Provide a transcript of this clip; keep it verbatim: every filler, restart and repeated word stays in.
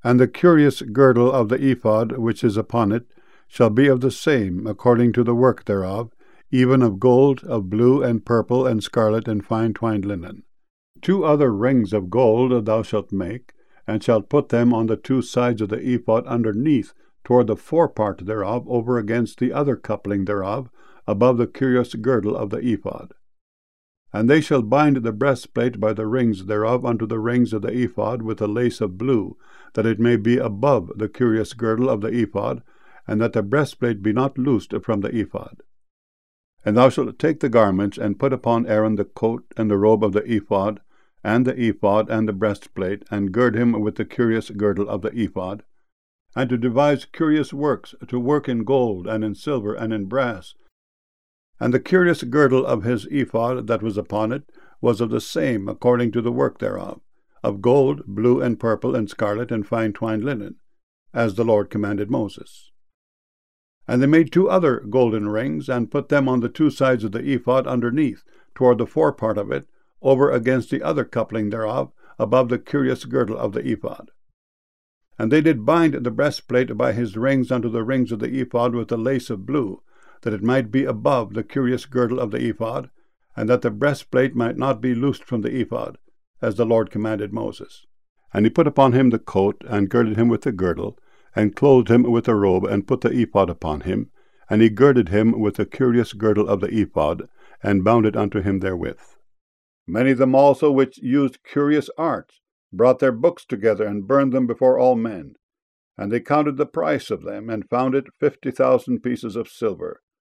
And the curious girdle of the ephod which is upon it shall be of the same, according to the work thereof, even of gold, of blue, and purple, and scarlet, and fine twined linen. Two other rings of gold thou shalt make, and shalt put them on the two sides of the ephod underneath, toward the forepart thereof, over against the other coupling thereof, above the curious girdle of the ephod. And they shall bind the breastplate by the rings thereof unto the rings of the ephod with a lace of blue, that it may be above the curious girdle of the ephod, and that the breastplate be not loosed from the ephod. And thou shalt take the garments, and put upon Aaron the coat and the robe of the ephod, and the ephod and the breastplate, and gird him with the curious girdle of the ephod, and to devise curious works, to work in gold, and in silver, and in brass. And the curious girdle of his ephod that was upon it was of the same, according to the work thereof, of gold, blue, and purple, and scarlet, and fine twined linen, as the Lord commanded Moses. And they made two other golden rings, and put them on the two sides of the ephod underneath, toward the forepart of it, over against the other coupling thereof, above the curious girdle of the ephod. And they did bind the breastplate by his rings unto the rings of the ephod with a lace of blue, that it might be above the curious girdle of the ephod, and that the breastplate might not be loosed from the ephod, as the Lord commanded Moses. And he put upon him the coat, and girded him with the girdle, and clothed him with a robe, and put the ephod upon him, and he girded him with the curious girdle of the ephod, and bound it unto him therewith. Many of them also which used curious arts brought their books together, and burned them before all men. And they counted the price of them, and found it fifty thousand pieces of silver.